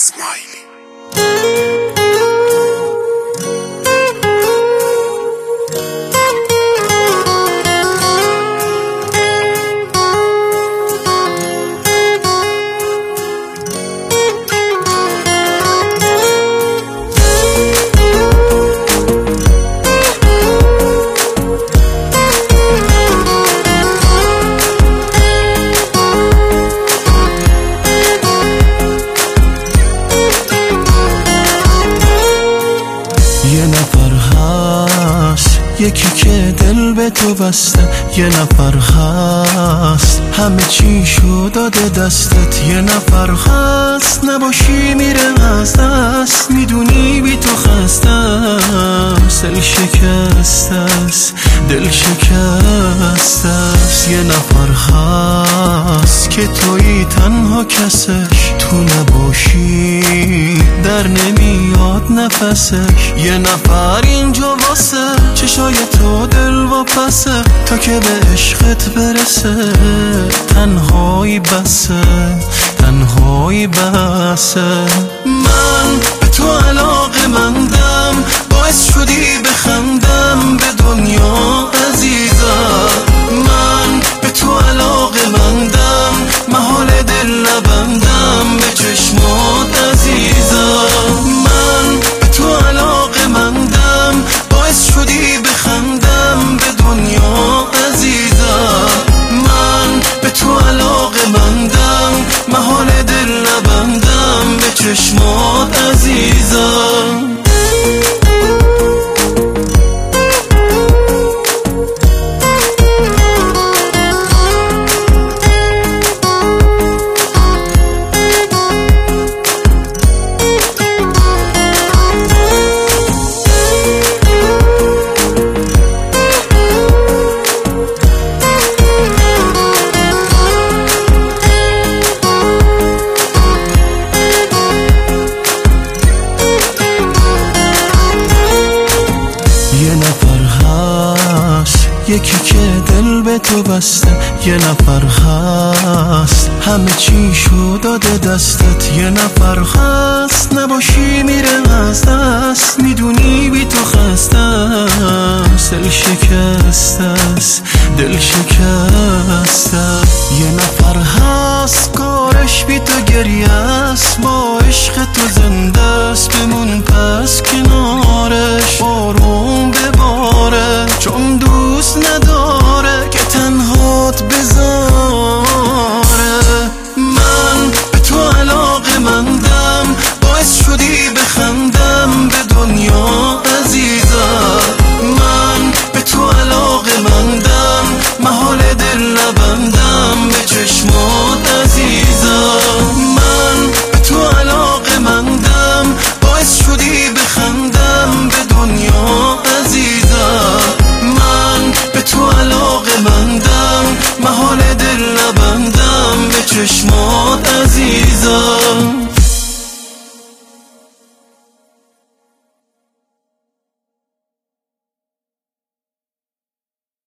اسماعیلی. یه نفر هست یکی که دل به تو بسته، یه نفر هست همه چیشو داده دستت، یه نفر هست نباشی میره از دست، میدونی بی تو خسته است، دل شکسته است، دل شکسته است. یه نفر هست که تویی تنها کسش، تو نباشی در نمیاد نفسش، یه نفر اینجا واسه چشای تو دل واپسه، تا که به عشقت برسه تنهایی بسه، تنهایی بسه. من به تو علاقه مندم، باعث شدی بخندم به دنیا عزیزم. من به تو علاقه مندم، محال دل نبندم به چشمات عزیزم. من به تو علاقه مندم، باعث شدی بخندم به دنیا عزیزم. من به تو علاقه مندم، محال دل نبندم به چشمات عزیزم. یه نفر هست یکی که دل به تو بسته، یه نفر هست همه چیشو داده دستت، یه نفر هست نباشی میره از دست، میدونی بی تو خسته است، دل شکسته است، دل شکسته است. یه نفر هست کارش بی تو گریه است، با عشق تو زنده است، بمون پس کنارش، بارون بباره چون دوست نداره که تنهات بذاره. من به تو علاقه مندم، باعث شدی بخندم به دنیا عزیزم. من به تو علاقه مندم، محال دل نبندم به چشمات عزیزم. من به تو علاقه مندم، باعث شدی بخندم به دنیا عزیزم. من به تو علاقه مندم، محال دل نبندم به چشمات عزیزم.